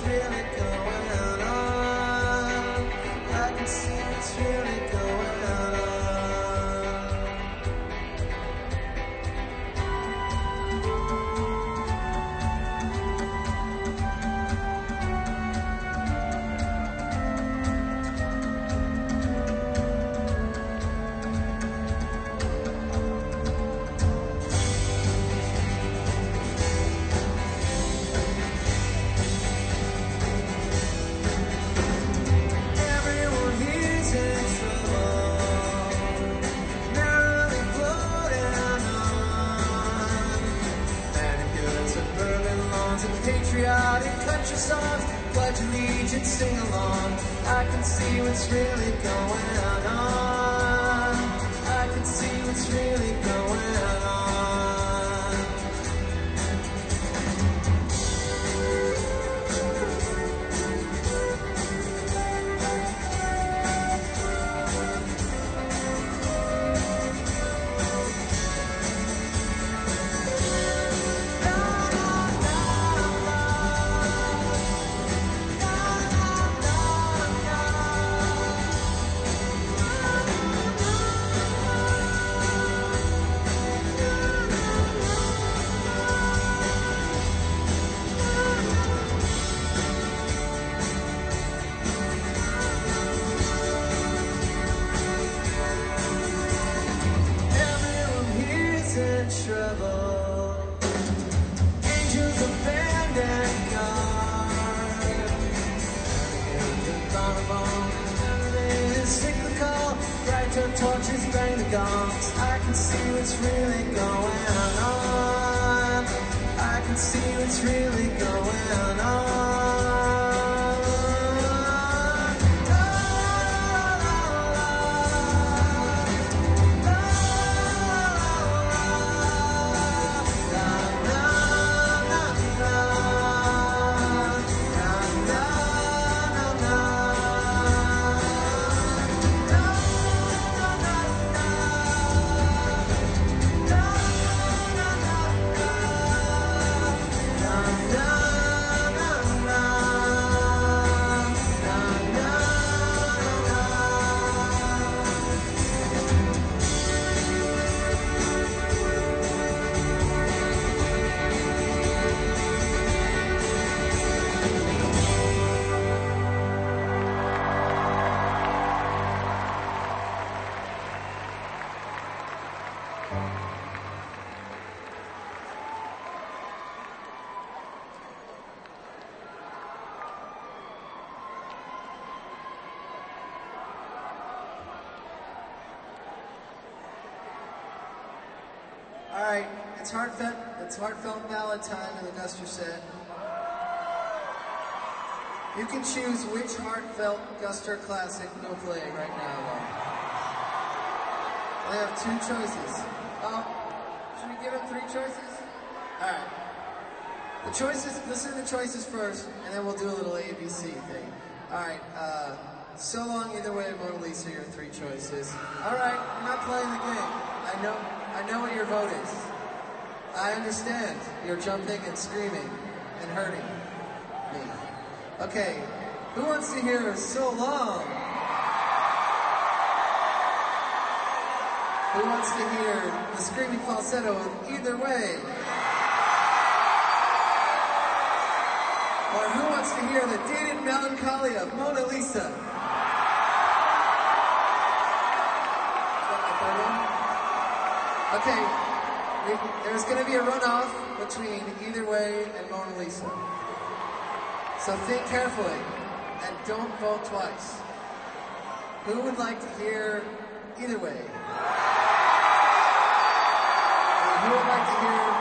really going on. I can see what's really going on. Patriotic country songs, pledge allegiance, sing along. I can see what's really going on. I can see what's really going on. Trouble. Angels abandoned guard. Is cyclical. Brighter torches bang the gongs. I can see what's really going on. I can see what's really going on. All right, it's heartfelt ballad time in the Guster set. You can choose which heartfelt Guster classic we'll play right now, though. I have two choices. Should we give him three choices? All right. The choices, listen to the choices first, and then we'll do a little ABC thing. All right, So Long, Either Way, Mona Lisa, your three choices. All right, we're not playing the game. I know what your vote is. I understand. You're jumping and screaming and hurting me. Okay, who wants to hear So Long? Who wants to hear the screaming falsetto of Either Way? Or who wants to hear the dated melancholy of Mona Lisa? Okay, there's going to be a runoff between Either Way and Mona Lisa. So think carefully and don't vote twice. Who would like to hear Either Way? And who would like to hear